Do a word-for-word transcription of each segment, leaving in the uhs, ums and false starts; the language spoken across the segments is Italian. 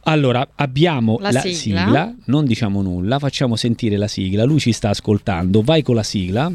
Allora, abbiamo la, la sigla. sigla, non diciamo nulla, facciamo sentire la sigla, lui ci sta ascoltando, vai con la sigla.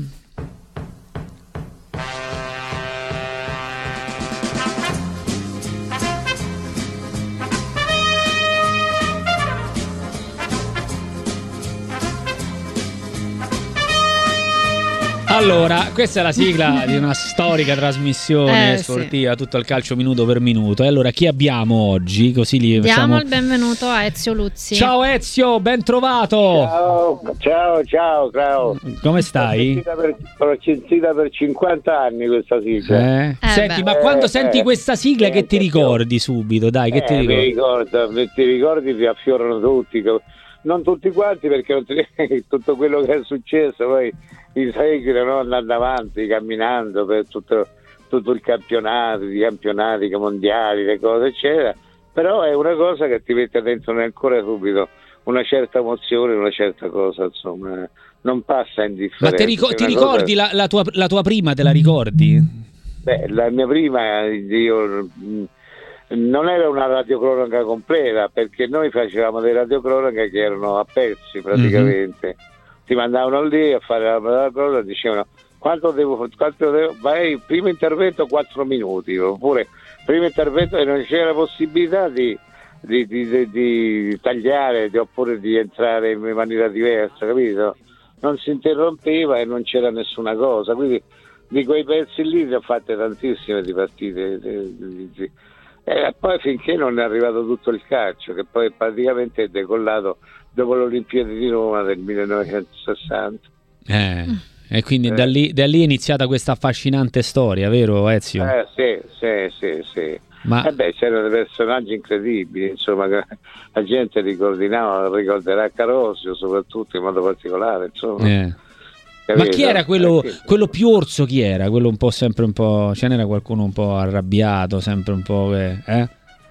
Allora, questa è la sigla di una storica trasmissione eh, sportiva, sì. tutto il calcio minuto per minuto. E allora chi abbiamo oggi? Così li Diamo facciamo... il benvenuto a Ezio Luzzi. Ciao Ezio, ben trovato. Ciao, ciao, ciao, ciao. Come stai? L'ho sentita per cinquanta anni questa sigla. Eh? Eh, Senti, beh. ma quando Eh, senti eh, questa sigla eh, che ti eh, ricordi subito? Dai, che Eh, ti mi ricordi? ricordo, mi- ti ricordi, ti affiorano tutti, co- non tutti quanti perché non ti- tutto quello che è successo poi i seguono, no? Andando avanti, camminando per tutto, tutto il campionato, i campionati mondiali, le cose eccetera, però è una cosa che ti mette dentro nel cuore subito una certa emozione, una certa cosa, insomma, non passa indifferente. Ma ti, rico- È ti una ricordi cosa- la, la, tua, la tua prima, te la ricordi? Beh, la mia prima, io, mh, non era una radiocronaca completa perché noi facevamo delle radiocronache che erano a pezzi praticamente. Mm-hmm. Ti mandavano lì a fare la radiocronaca, dicevano quanto devo, quanto devo, vai, primo intervento quattro minuti, oppure primo intervento e non c'era possibilità di, di, di, di, di tagliare di, oppure di entrare in maniera diversa, capito? Non si interrompeva e non c'era nessuna cosa, quindi di quei pezzi lì ne ho fatte tantissime di partite di, di, di. E poi finché non è arrivato tutto il calcio, che poi praticamente è decollato dopo le Olimpiadi di Roma del millenovecentosessanta. Eh, e quindi Eh. da, lì, da lì è iniziata questa affascinante storia, vero Ezio? Eh sì, sì, sì, sì. Ma... Eh beh, c'erano dei personaggi incredibili, insomma, che la gente ricorderà, ricorderà Carosio soprattutto in modo particolare, insomma. Eh. Ma chi era quello, quello più orso? Chi era? Quello un po' sempre un po'. Ce n'era qualcuno un po' arrabbiato, sempre un po'. Che, eh?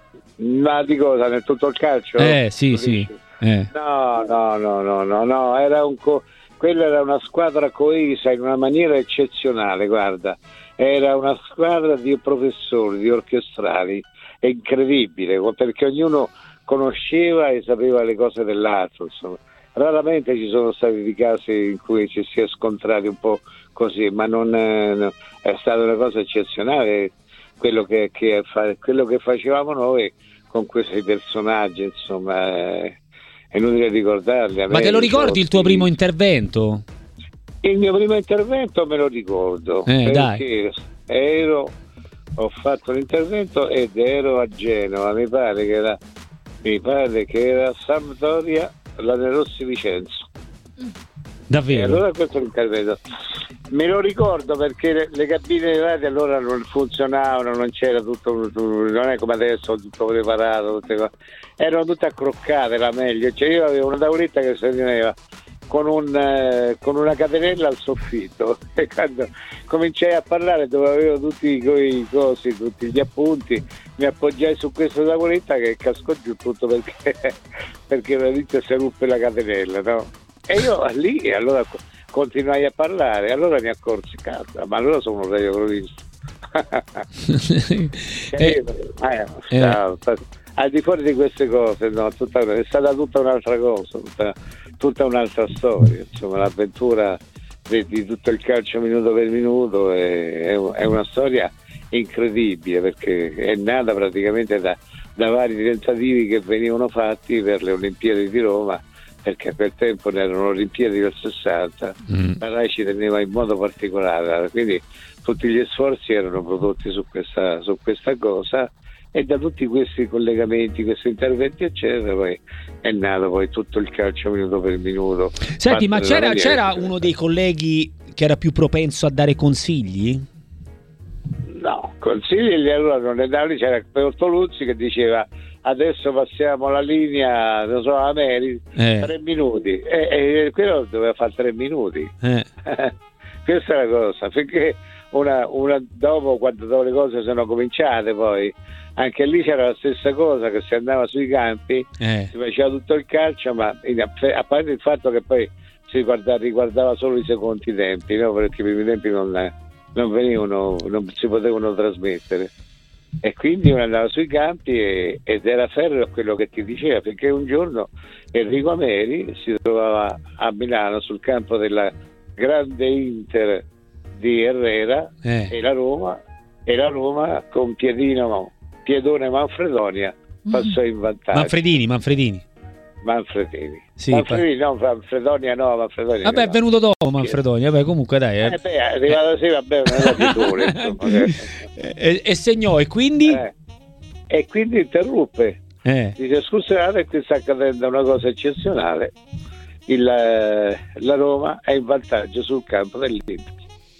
Ma di cosa? Nel tutto il calcio? Eh, sì, sì. Eh. No, no, no, no, no, no. Era un co- quella era una squadra coesa in una maniera eccezionale, guarda. Era una squadra di professori, di orchestrali, è incredibile, perché ognuno conosceva e sapeva le cose dell'altro, insomma. Raramente ci sono stati dei casi in cui ci si è scontrati un po' così, ma non è, no, è stata una cosa eccezionale quello che, che, fa, quello che facevamo noi con questi personaggi, insomma, è, è inutile ricordarli. Ma te lo ricordi il tuo primo intervento? Il mio primo intervento me lo ricordo, eh, perché dai. ero, ho fatto l'intervento ed ero a Genova, mi pare che era, mi pare che era Sampdoria, la Nerossi Vicenza. Davvero? E allora questo è l'intervento. Me lo ricordo perché le, le cabine di radio allora non funzionavano, non c'era tutto, non è come adesso tutto preparato, tutte cose. Erano tutte accroccate, era meglio. Cioè io avevo una tavoletta che si teneva con, un, eh, con una catenella al soffitto e quando cominciai a parlare dove avevo tutti i cosi, tutti gli appunti, mi appoggiai su questa tavoletta che cascò giù tutto perché perché veramente si ruppe la catenella, no? E io lì allora continuai a parlare, allora mi accorsi, cazzo, ma allora sono un radiocronista. eh, eh, eh. Al di fuori di queste cose, no, tutta, è stata tutta un'altra cosa, tutta, tutta un'altra storia, insomma, l'avventura di, di tutto il calcio minuto per minuto è, è, è una storia incredibile perché è nata praticamente da, da vari tentativi che venivano fatti per le Olimpiadi di Roma, perché a quel tempo ne erano Olimpiadi del sessanta, mm. la Rai ci teneva in modo particolare, quindi tutti gli sforzi erano prodotti su questa, su questa cosa e da tutti questi collegamenti, questi interventi eccetera poi è nato poi tutto il calcio minuto per minuto. Senti, ma c'era, c'era uno dei colleghi che era più propenso a dare consigli? No, consigli allora non ne davano, c'era Bertoluzzi che diceva adesso passiamo la linea, non so, a Meri, eh. tre minuti e, e quello doveva fare tre minuti. Eh. Questa è la cosa, perché una, una dopo quando dopo le cose sono cominciate poi anche lì c'era la stessa cosa, che si andava sui campi, eh. si faceva tutto il calcio, ma in, a parte il fatto che poi si guarda, riguardava solo i secondi tempi, no? Perché i primi tempi non, non venivano, non si potevano trasmettere. e quindi uno andava sui campi e, ed era ferreo quello che ti diceva, perché un giorno Enrico Ameri si trovava a Milano sul campo della grande Inter di Herrera eh. e la Roma e la Roma con Piedino Piedone Manfredonia passò in vantaggio. Manfredini Manfredini Manfredini sì, Manfredini pa- no Manfredonia no Manfredonia vabbè, è no. venuto dopo Manfredonia, vabbè, comunque dai eh. Eh beh, è arrivato sì, vabbè, non era pietone, e, e segnò e quindi eh. e quindi interruppe eh. dice scusate, qui sta accadendo una cosa eccezionale, il, la Roma è in vantaggio sul campo dell'Inter.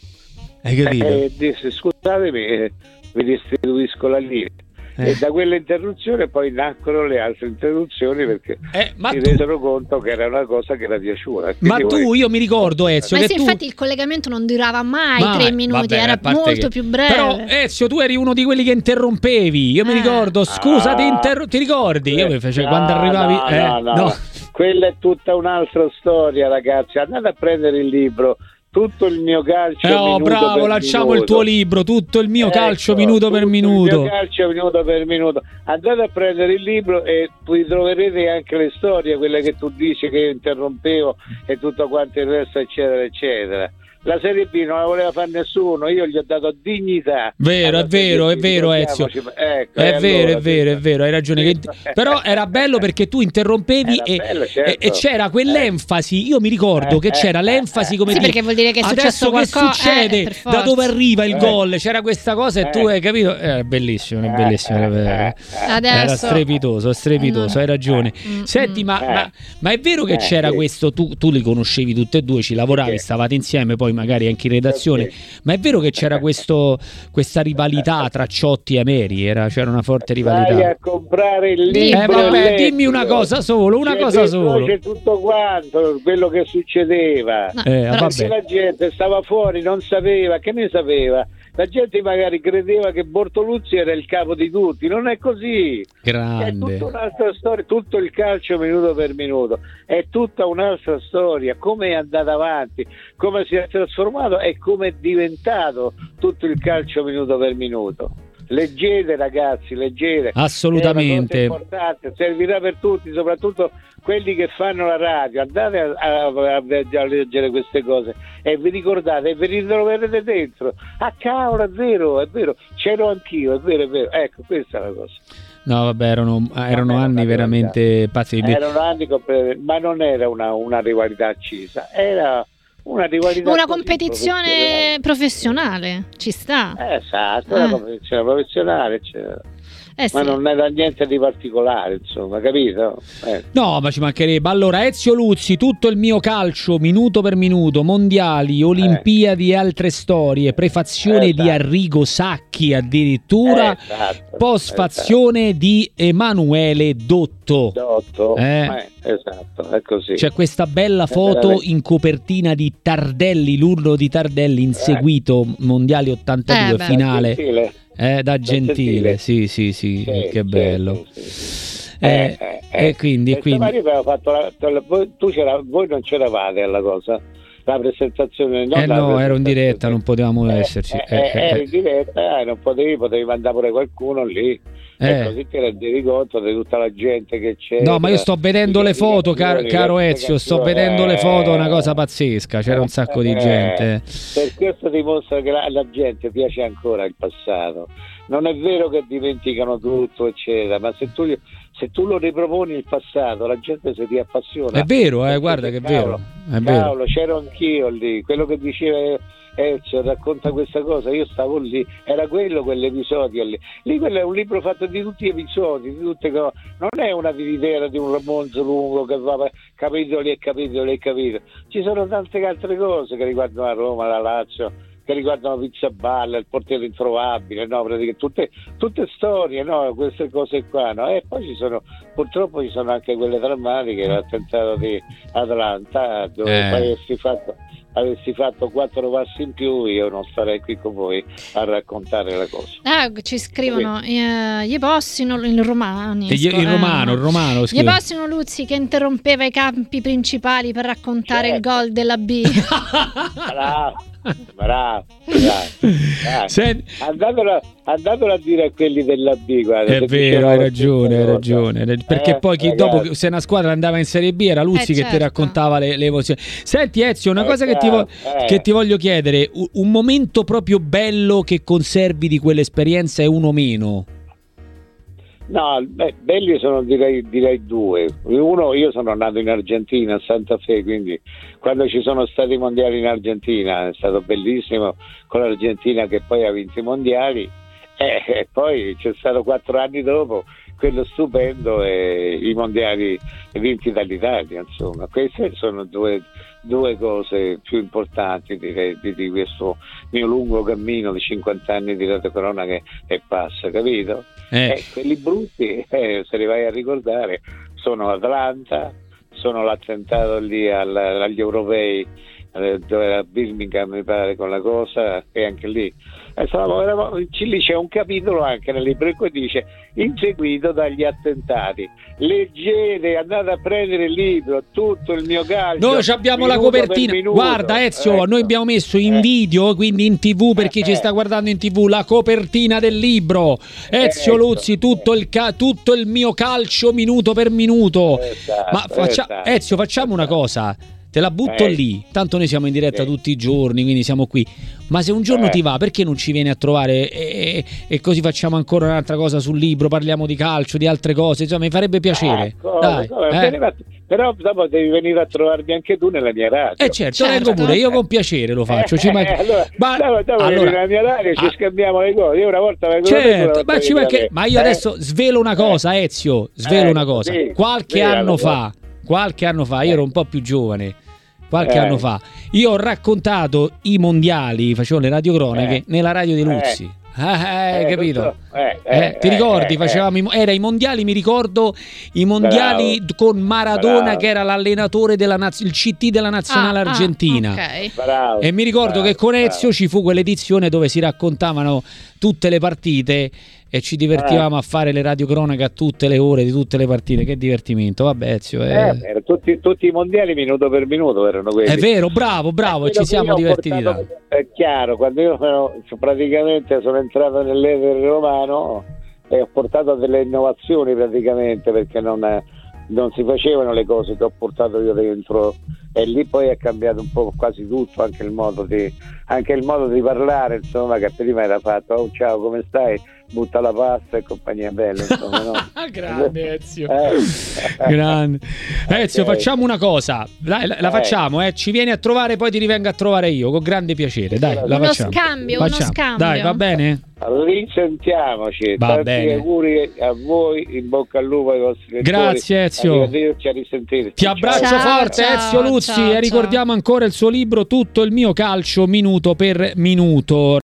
Hai capito? E disse scusatemi, vi distribuisco la linea. Eh. E da quella interruzione poi nacquero le altre interruzioni, perché eh, ma si tu... resero conto che era una cosa che era piaciuta. Ma tu, poi... io mi ricordo, Ezio, ma che sì, tu... infatti il collegamento non durava mai Ma, tre minuti, vabbè, era molto che... più breve. Però Ezio, tu eri uno di quelli che interrompevi. Io eh. mi ricordo, scusa, ah. ti, interro... ti ricordi? Io mi facevo no, quando arrivavi... No, eh, no, no. no. Quella è tutta un'altra storia, ragazzi. Andate a prendere il libro. Tutto il mio calcio eh oh, minuto bravo, per lasciamo minuto. il tuo libro, tutto il mio ecco, calcio minuto per minuto. Il mio calcio minuto per minuto. Andate a prendere il libro e poi troverete anche le storie, quelle che tu dici che interrompevo e tutto quanto il resto, eccetera, eccetera. La Serie B non la voleva fare nessuno, io gli ho dato dignità. Vero, è vero, è vero, Ezio. Ecco, è vero, allora, è vero, è vero, hai ragione. Che... Però era bello perché tu interrompevi e, bello, certo. e, e c'era quell'enfasi. Io mi ricordo che c'era l'enfasi come sì, dire, perché vuol dire che è successo successo qualcosa. Che succede? Eh, da dove arriva il eh. gol? C'era questa cosa e tu hai capito? È bellissimo, è bellissimo. Era, era strepitoso, strepitoso, hai ragione. Senti, ma, ma, ma è vero che c'era questo? Tu, tu li conoscevi tutte e due, ci lavoravi, stavate insieme, poi magari anche in redazione. Ma è vero che c'era questo, questa rivalità tra Ciotti e Ameri? Era, c'era una forte rivalità. Vai a comprare il libro. Eh, vabbè, dimmi una cosa solo, una c'è cosa solo. C'è tutto quanto quello che succedeva. No, eh, perché la gente stava fuori, non sapeva, che ne sapeva? La gente magari credeva che Bortoluzzi era il capo di tutti, non è così. Grande. È tutta un'altra storia, tutto il calcio minuto per minuto, è tutta un'altra storia, come è andata avanti, come si è trasformato e come è diventato tutto il calcio minuto per minuto. Leggete ragazzi, leggete. Assolutamente. È una cosa importante, servirà per tutti, soprattutto quelli che fanno la radio. Andate a, a, a, a leggere queste cose e vi ricordate e vi ritroverete dentro. Ah cavolo, è vero, è vero, c'ero anch'io, è vero, è vero. Ecco, questa è la cosa. No, vabbè, erano, erano anni veramente pazzeschi. Erano anni, ma non era una, una rivalità accesa, era una rivalità, una competizione professionale. Ci sta. Eh, esatto, una eh. competizione professionale, cioè. Eh sì. Ma non era niente di particolare, insomma, capito? Eh. No, ma ci mancherebbe. Allora, Ezio Luzzi, tutto il mio calcio, minuto per minuto, mondiali, Olimpiadi eh. e altre storie, prefazione esatto. di Arrigo Sacchi addirittura, esatto. postfazione esatto. di Emanuele Dotto. Dotto, eh. Eh, esatto, è così. C'è questa bella foto in copertina di Tardelli, l'urlo di Tardelli, inseguito eh. mondiali ottantadue, eh, finale. Gentile. Eh, da Gentile, Gentile, sì, sì, sì, sì che bello. Sì, sì. Eh, eh, eh, e quindi, e quindi... Fatto la, voi, tu c'era, voi non c'eravate alla cosa, la presentazione. Non eh la no, presentazione. Ero in diretta, non potevamo eh, esserci. Eh, eh, eh, eh, eri in diretta, eh, non potevi, potevi mandare pure qualcuno lì. Eh. E così ti rendi conto di tutta la gente che c'è. No, ma io sto vedendo le foto, caro, caro Ezio, sto vedendo le foto, una cosa pazzesca, c'era un sacco di gente. Per questo dimostra che la, la gente piace ancora il passato. Non è vero che dimenticano tutto, eccetera, ma se tu, se tu lo riproponi il passato, la gente si riappassiona. È vero, eh, guarda che è vero. È cavolo, vero. C'ero anch'io lì, quello che diceva Ezio, racconta questa cosa, io stavo lì, era quello quell'episodio lì. Lì quello è un libro fatto di tutti gli episodi, di tutte cose. Non è una vititera di un romanzo lungo che va per capitoli e capitoli e capitoli. Ci sono tante altre cose che riguardano la Roma, la Lazio, che riguardano Pizzaballa, il portiere introvabile, no? Tutte, tutte storie, no? Queste cose qua, no? E poi ci sono, purtroppo ci sono anche quelle drammatiche, l'attentato di Atlanta, dove eh. avessi fatto, avessi fatto quattro passi in più, io non starei qui con voi a raccontare la cosa. Ah, ci scrivono eh, gli possino in romani. Gli, il romano, eh, il romano. Gli possino Luzzi che interrompeva i campi principali per raccontare certo. il gol della B. Bravo. Bravo, bravo. Senti... Andatelo, andatelo a dire a quelli della B, guarda, è vero, hai ragione, hai ragione, perché eh, poi chi ragazzi. dopo se una squadra andava in Serie B era Luzzi eh, che certo. ti raccontava le, le emozioni. Senti Ezio, una eh, cosa che ti, vo- eh. che ti voglio chiedere, un momento proprio bello che conservi di quell'esperienza e uno meno. No, beh, belli sono direi, direi due. Uno, io sono nato in Argentina, a Santa Fe, quindi quando ci sono stati i mondiali in Argentina è stato bellissimo, con l'Argentina che poi ha vinto i mondiali, e, e poi c'è stato quattro anni dopo quello stupendo e i mondiali vinti dall'Italia, insomma. Queste sono due, due cose più importanti direi, di, di questo mio lungo cammino di cinquanta anni di radiocronaca che e passa, capito? Eh. Eh, quelli brutti, eh, se li vai a ricordare, sono Atlanta, sono l'attentato lì al, agli europei, eh, dove era Birmingham mi pare con la cosa, e anche lì eh, stavo, eravamo, lì c'è un capitolo anche nel libro in cui dice inseguito dagli attentati, leggete, andate a prendere il libro, tutto il mio calcio, noi abbiamo la copertina, guarda Ezio, ecco. Noi abbiamo messo in eh. video, quindi in tv per chi eh. ci sta guardando in tv, la copertina del libro Ezio ecco. Luzzi, tutto il, ca- tutto il mio calcio minuto per minuto. Esatto, ma faccia- esatto. Ezio, facciamo una cosa, te la butto eh. lì, tanto noi siamo in diretta eh. tutti i giorni, quindi siamo qui, ma se un giorno eh. ti va, perché non ci vieni a trovare e, e così facciamo ancora un'altra cosa sul libro, parliamo di calcio, di altre cose, insomma mi farebbe piacere. Ah, Dai, come, eh. Però dopo devi venire a trovarmi anche tu nella mia radio. Eh certo, certo. Vengo pure, io con piacere lo faccio. Ci eh, allora, ma, dopo, dopo allora, nella mia radio ci ah, scambiamo le cose, io una volta vengo certo, ma, ci perché, ma io eh? adesso svelo una cosa Ezio, svelo eh, una cosa, sì, qualche sì, anno fa, qualche anno fa, io ero un po' più giovane, qualche eh. anno fa, io ho raccontato i mondiali, facevo le radiocronache eh. nella radio di Luzzi. Eh. Ah, eh, capito? So. Eh, eh, eh, ti ricordi? Eh, facevamo i, era i mondiali, mi ricordo i mondiali bravo, con Maradona bravo. Che era l'allenatore della naz- il C T della nazionale ah, argentina. Ah, okay. bravo, e mi ricordo bravo, che con Ezio bravo. ci fu quell'edizione dove si raccontavano tutte le partite e ci divertivamo eh. a fare le radiocronache a tutte le ore di tutte le partite. Che divertimento, vabbè Ezio. Eh. Eh, tutti, tutti i mondiali minuto per minuto erano quelli. È vero, bravo, bravo, eh, ci siamo divertiti. Portato, è chiaro, quando io sono, praticamente sono entrato nell'etere romano e ho portato delle innovazioni praticamente, perché non, non si facevano le cose che ho portato io dentro, e lì poi è cambiato un po' quasi tutto, anche il modo di, anche il modo di parlare, insomma, che prima era fatto oh ciao come stai, butta la pasta e compagnia bella, insomma, no? Grande Ezio, eh. grande Ezio, okay. Facciamo una cosa, la, la, la eh. facciamo, eh. ci vieni a trovare, poi ti rivengo a trovare io con grande piacere, dai, la uno facciamo. scambio, facciamo. uno scambio, dai, va bene? Risentiamoci, va tanti bene. auguri a voi, in bocca al lupo ai vostri lettori. Grazie Ezio, arrivederci, a risentirci. Ti abbraccio ciao, forte ciao, Ezio Luzzi, ciao, e ricordiamo ciao. ancora il suo libro Tutto il mio calcio minuto per minuto.